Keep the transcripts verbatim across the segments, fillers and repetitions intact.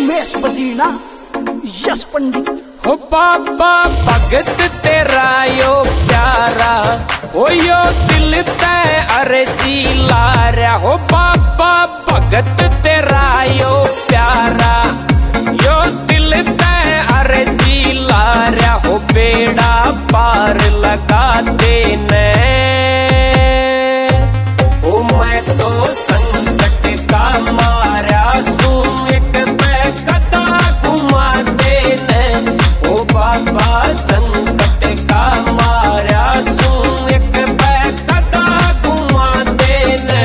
उमेश बजीना यश पंडित। हो बाबा भगत तेरा यो प्यारा, हो यो दिल ते अर्जी लारा। हो बाबा भगत तेरा यो प्यारा, यो दिल ते अर्जी लारा। हो बेड़ा पार लगा देने, हो मैं तो संकट का मारा सू एक कदा घुमा देने। हो बाबा संकट का मारा सू एक कदा घुमा देने।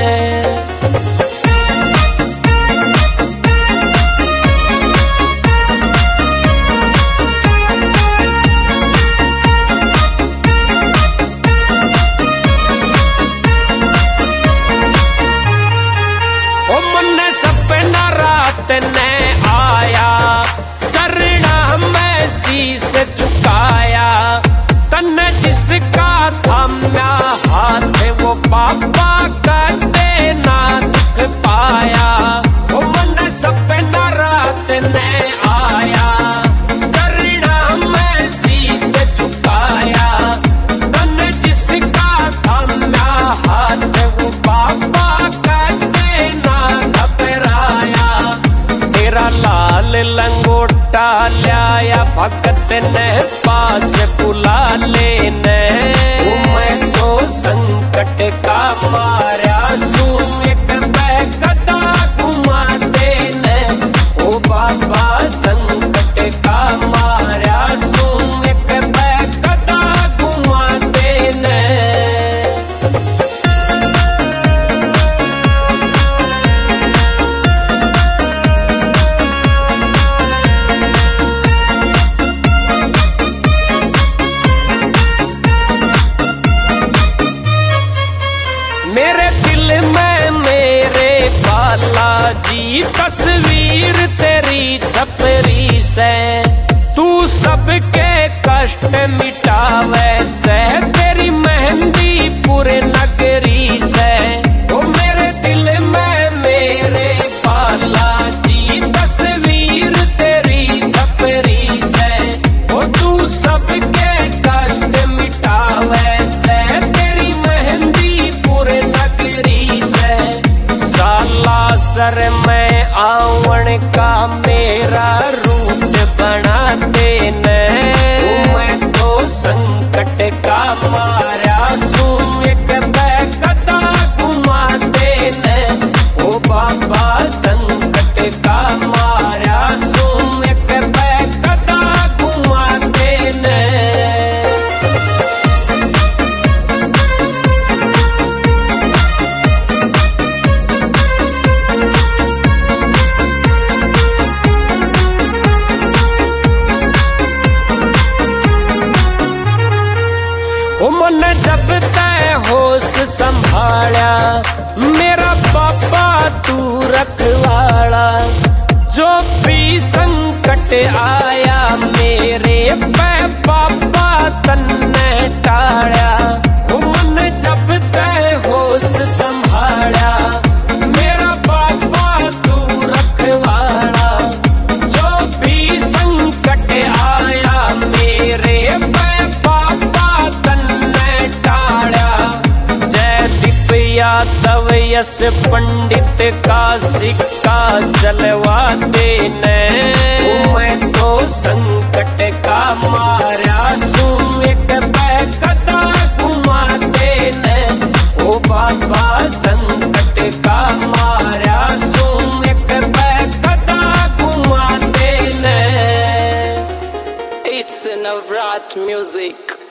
ओ मन सपना रात ने आया, चरणा में शीश झुकाया। तन जिसका थाम्या हाथ, वो पापा कहते ना दुख पाया। ओ मन सपना रात ने आया, चरणा में शीश झुकाया। तन जिसका थाम्या हाथ, वो पापा लाल लंगोटा लाया भगत ने पास बुला लेने। मैं तो संकट का मारा सू एक कदा घुमा देने। ओ बाबा संकट का मारा सू एक कदा घुमा देने। मेरे दिल में मेरे बालाजी तस्वीर तेरी छपरी से। तू सबके कष्ट मिटावे से, तेरी मेहंदी पूरे नगरी से। ओ मेरे दिल में मेरे बालाजी तस्वीर तेरी छपरी से। ओ तू सबके कष्ट मिटावे से, तेरी मेहंदी पूरे नगरी से। साला सर में आवन का मेरा रूट बना देने। मैं तो संकट का मारा सू एक कदा घुमा देने। ओ बाबा संकट का मारा सू एक कदा घुमा देने। ओ मन जब तय होश संभाला, मेरा पापा तू रखवाला। जो भी संकट आया मेरे पे पापा तन्ने टाड़ा। ओ मन जब तय होश संभाला, मेरा पापा तू रखवाला। जो भी संकट आया मेरे पे पापा तन्ने टाड़ा। जय दिव्या तव यश पंडित का सिक्का जलवा देने। मैं तो संकट का मारा सू एक कदा घुमा देने। ओ बाबा संकट का मारा सू एक कदा घुमा देने। It's Navrat music.